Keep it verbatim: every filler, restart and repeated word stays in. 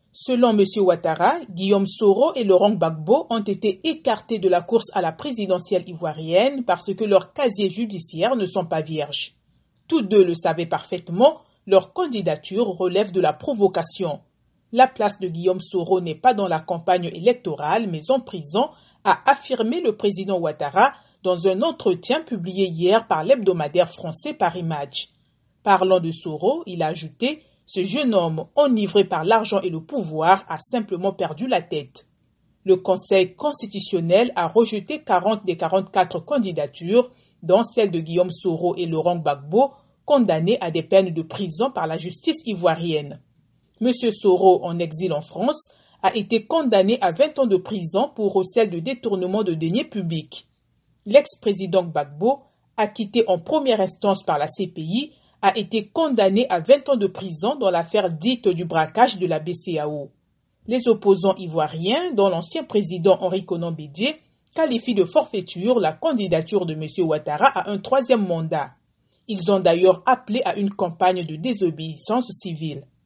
Selon M. Ouattara, Guillaume Soro et Laurent Gbagbo ont été écartés de la course à la présidentielle ivoirienne parce que leurs casiers judiciaires ne sont pas vierges. Tous deux le savaient parfaitement, leur candidature relève de la provocation. La place de Guillaume Soro n'est pas dans la campagne électorale, mais en prison, a affirmé le président Ouattara dans un entretien publié hier par l'hebdomadaire français Paris Match. Parlant de Soro, il a ajouté « Ce jeune homme, enivré par l'argent et le pouvoir, a simplement perdu la tête ». Le Conseil constitutionnel a rejeté quarante des quarante-quatre candidatures, dont celle de Guillaume Soro et Laurent Gbagbo, condamnés à des peines de prison par la justice ivoirienne. M. Soro, en exil en France, a été condamné à vingt ans de prison pour recel de détournement de deniers publics. L'ex-président Gbagbo, acquitté en première instance par la C P I, a été condamné à vingt ans de prison dans l'affaire dite du braquage de la B C A O. Les opposants ivoiriens, dont l'ancien président Henri Konan Bédié, qualifient de forfaiture la candidature de M. Ouattara à un troisième mandat. Ils ont d'ailleurs appelé à une campagne de désobéissance civile.